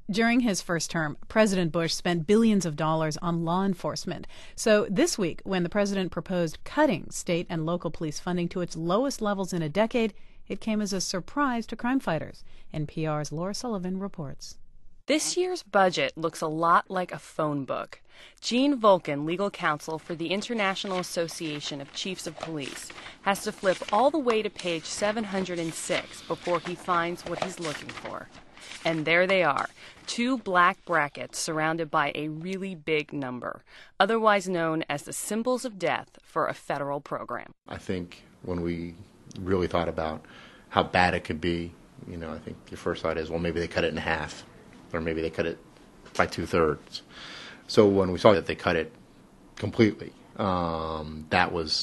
During his first term, President Bush spent billions of dollars on law enforcement. So this week, when the president proposed cutting state and local police funding to its lowest levels in a decade, it came as a surprise to crime fighters. NPR's Laura Sullivan reports. This year's budget looks a lot like a phone book. Gene Volkin, legal counsel for the International Association of Chiefs of Police, has to flip all the way to page 706 before he finds what he's looking for. And there they are, two black brackets surrounded by a really big number, otherwise known as the symbols of death for a federal program. I think when we really thought about how bad it could be, I think your first thought is, well, maybe they cut it in half, or maybe they cut it by 2/3. So when we saw that they cut it completely, that was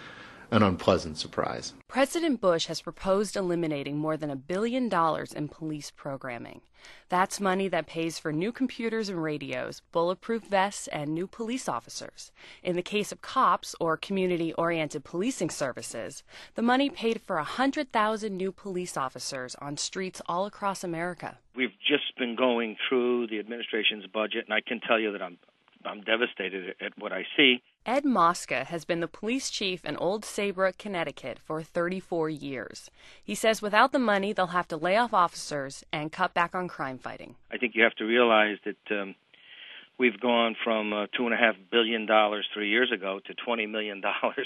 an unpleasant surprise. President Bush has proposed eliminating more than $1 billion in police programming. That's money that pays for new computers and radios, bulletproof vests, and new police officers. In the case of COPS, or Community-Oriented Policing Services, the money paid for 100,000 new police officers on streets all across America. We've just been going through the administration's budget, and I can tell you that I'm devastated at what I see. Ed Mosca has been the police chief in Old Saybrook, Connecticut for 34 years. He says without the money, they'll have to lay off officers and cut back on crime fighting. I think you have to realize that we've gone from $2.5 billion 3 years ago to $20 million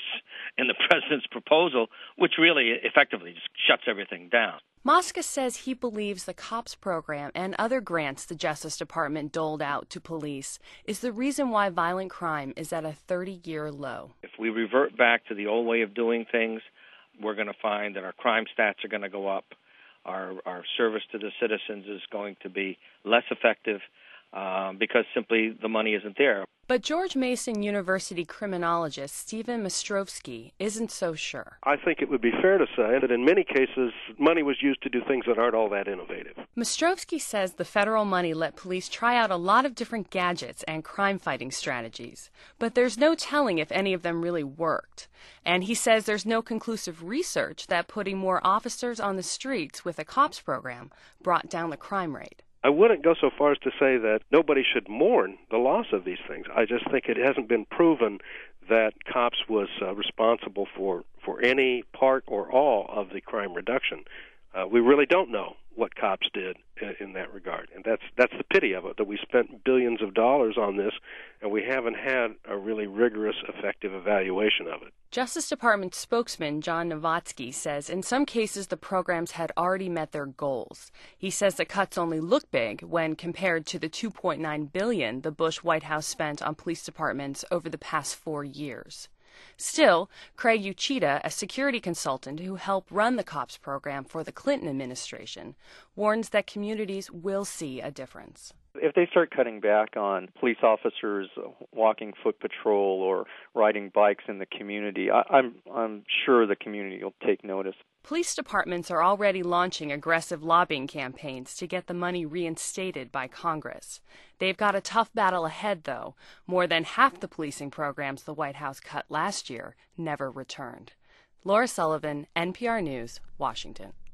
in the president's proposal, which really effectively just shuts everything down. Mosca says he believes the COPS program and other grants the Justice Department doled out to police is the reason why violent crime is at a 30-year low. If we revert back to the old way of doing things, we're going to find that our crime stats are going to go up, our service to the citizens is going to be less effective because simply the money isn't there. But George Mason University criminologist Stephen Mostrovsky isn't so sure. I think it would be fair to say that in many cases, money was used to do things that aren't all that innovative. Mostrovsky says the federal money let police try out a lot of different gadgets and crime-fighting strategies, but there's no telling if any of them really worked. And he says there's no conclusive research that putting more officers on the streets with a COPS program brought down the crime rate. I wouldn't go so far as to say that nobody should mourn the loss of these things. I just think it hasn't been proven that COPS was responsible for any part or all of the crime reduction. We really don't know what COPS did in that regard, and that's the pity of it, that we spent billions of dollars on this, and we haven't had a really rigorous, effective evaluation of it. Justice Department spokesman John Novatsky says in some cases the programs had already met their goals. He says the cuts only look big when compared to the $2.9 billion the Bush White House spent on police departments over the past 4 years. Still, Craig Uchida, a security consultant who helped run the COPS program for the Clinton administration, warns that communities will see a difference. If they start cutting back on police officers walking foot patrol or riding bikes in the community, I'm sure the community will take notice. Police departments are already launching aggressive lobbying campaigns to get the money reinstated by Congress. They've got a tough battle ahead, though. More than half the policing programs the White House cut last year never returned. Laura Sullivan, NPR News, Washington.